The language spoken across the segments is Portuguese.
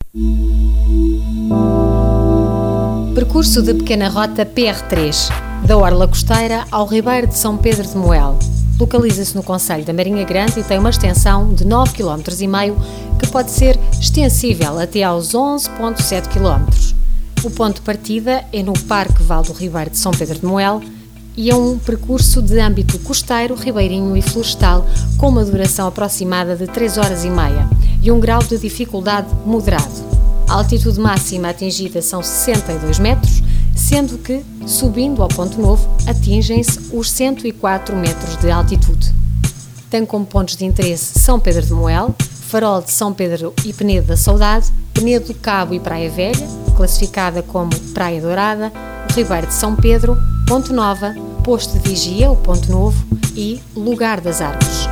Percurso de pequena rota PR3, da Orla Costeira ao Ribeiro de São Pedro de Moel. Localiza-se no concelho da Marinha Grande e tem uma extensão de 9,5 km, que pode ser extensível até aos 11,7 km. O ponto de partida é no Parque Val do Ribeiro de São Pedro de Moel e é um percurso de âmbito costeiro, ribeirinho e florestal com uma duração aproximada de 3 horas e meia e um grau de dificuldade moderado. A altitude máxima atingida são 62 metros, sendo que, subindo ao Ponto Novo, atingem-se os 104 metros de altitude. Tem como pontos de interesse São Pedro de Moel, Farol de São Pedro e Penedo da Saudade, Penedo do Cabo e Praia Velha, classificada como Praia Dourada, o Ribeiro de São Pedro, Ponte Nova, Posto de Vigia, o Ponto Novo e Lugar das Árvores.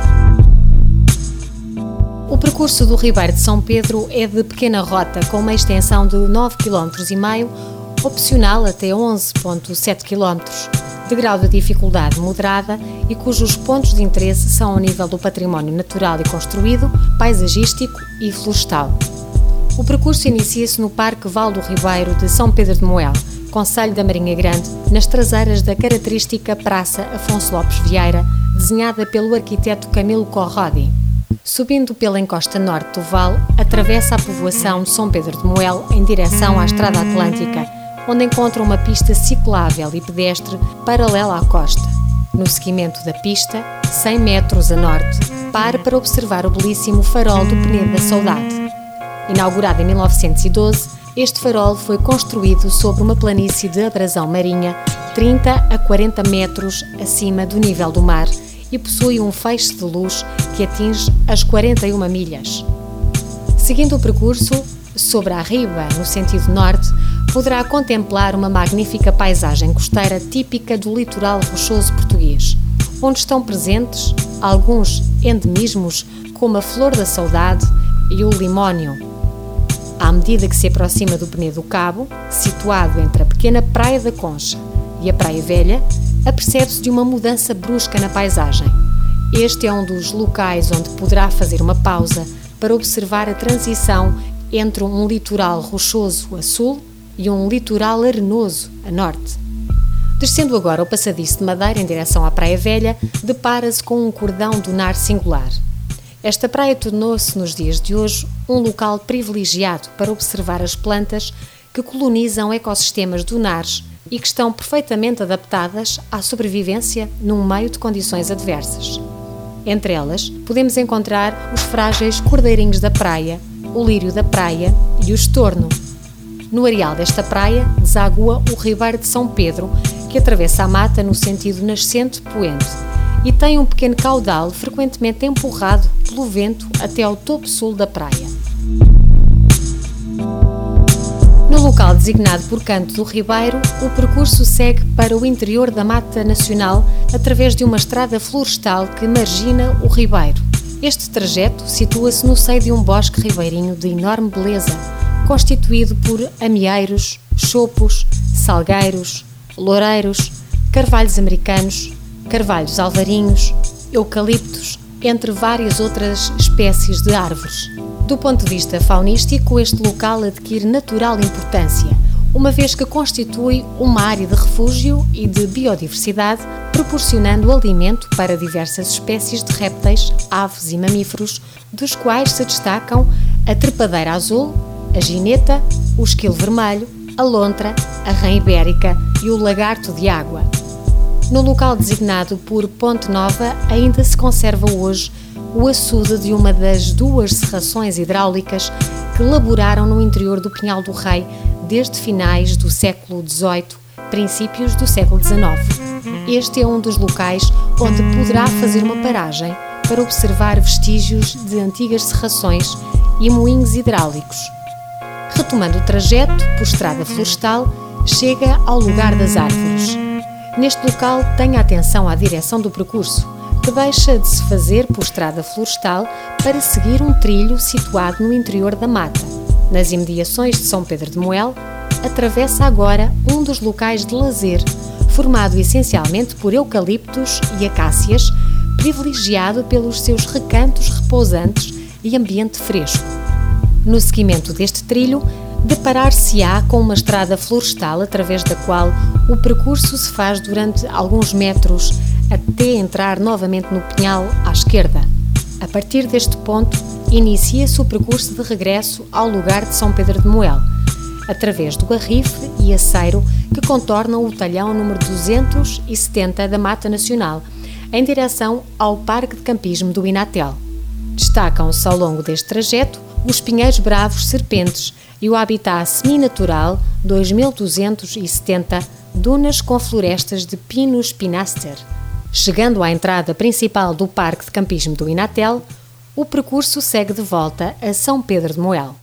O percurso do Ribeiro de São Pedro é de pequena rota com uma extensão de 9,5 km, opcional até 11,7 km, de grau de dificuldade moderada e cujos pontos de interesse são ao nível do património natural e construído, paisagístico e florestal. O percurso inicia-se no Parque Val do Ribeiro de São Pedro de Moel, concelho da Marinha Grande, nas traseiras da característica Praça Afonso Lopes Vieira, desenhada pelo arquiteto Camilo Corrodi. Subindo pela encosta norte do vale, atravessa a povoação de São Pedro de Moel em direção à Estrada Atlântica, onde encontra uma pista ciclável e pedestre paralela à costa. No seguimento da pista, 100 metros a norte, pare para observar o belíssimo farol do Penedo da Saudade. Inaugurado em 1912, este farol foi construído sobre uma planície de abrasão marinha 30 a 40 metros acima do nível do mar e possui um feixe de luz que atinge as 41 milhas. Seguindo o percurso, sobre a riba, no sentido norte, poderá contemplar uma magnífica paisagem costeira típica do litoral rochoso português, onde estão presentes alguns endemismos como a flor da saudade e o limónio. À medida que se aproxima do Penedo do Cabo, situado entre a pequena Praia da Concha e a Praia Velha, apercebe-se de uma mudança brusca na paisagem. Este é um dos locais onde poderá fazer uma pausa para observar a transição entre um litoral rochoso a sul e um litoral arenoso a norte. Descendo agora o passadiço de madeira em direção à Praia Velha, depara-se com um cordão dunar singular. Esta praia tornou-se, nos dias de hoje, um local privilegiado para observar as plantas que colonizam ecossistemas dunares e que estão perfeitamente adaptadas à sobrevivência num meio de condições adversas. Entre elas, podemos encontrar os frágeis cordeirinhos da praia, o lírio da praia e o estorno. No areal desta praia desagua o Ribeiro de São Pedro, que atravessa a mata no sentido nascente-poente e tem um pequeno caudal frequentemente empurrado pelo vento até ao topo sul da praia. No local designado por canto do Ribeiro, o percurso segue para o interior da Mata Nacional através de uma estrada florestal que margina o Ribeiro. Este trajeto situa-se no seio de um bosque ribeirinho de enorme beleza, constituído por amieiros, chopos, salgueiros, loureiros, carvalhos americanos, carvalhos alvarinhos, eucaliptos, entre várias outras espécies de árvores. Do ponto de vista faunístico, este local adquire natural importância, uma vez que constitui uma área de refúgio e de biodiversidade, proporcionando alimento para diversas espécies de répteis, aves e mamíferos, dos quais se destacam a trepadeira azul, a gineta, o esquilo vermelho, a lontra, a rã ibérica e o lagarto de água. No local designado por Ponte Nova ainda se conserva hoje o açude de uma das duas serrações hidráulicas que laboraram no interior do Pinhal do Rei desde finais do século XVIII, princípios do século XIX. Este é um dos locais onde poderá fazer uma paragem para observar vestígios de antigas serrações e moinhos hidráulicos. Retomando o trajeto por estrada florestal, chega ao Lugar das Árvores. Neste local, tenha atenção à direção do percurso, que deixa de se fazer por estrada florestal para seguir um trilho situado no interior da mata. Nas imediações de São Pedro de Moel, atravessa agora um dos locais de lazer, formado essencialmente por eucaliptos e acácias, privilegiado pelos seus recantos repousantes e ambiente fresco. No seguimento deste trilho, deparar-se-á com uma estrada florestal através da qual o percurso se faz durante alguns metros até entrar novamente no pinhal à esquerda. A partir deste ponto, inicia-se o percurso de regresso ao lugar de São Pedro de Moel, através do Arrife e Aceiro que contornam o talhão número 270 da Mata Nacional, em direção ao Parque de Campismo do Inatel. Destacam-se ao longo deste trajeto os pinheiros bravos serpentes e o habitat seminatural 2270 dunas com florestas de Pinus pinaster. Chegando à entrada principal do Parque de Campismo do Inatel, o percurso segue de volta a São Pedro de Moel.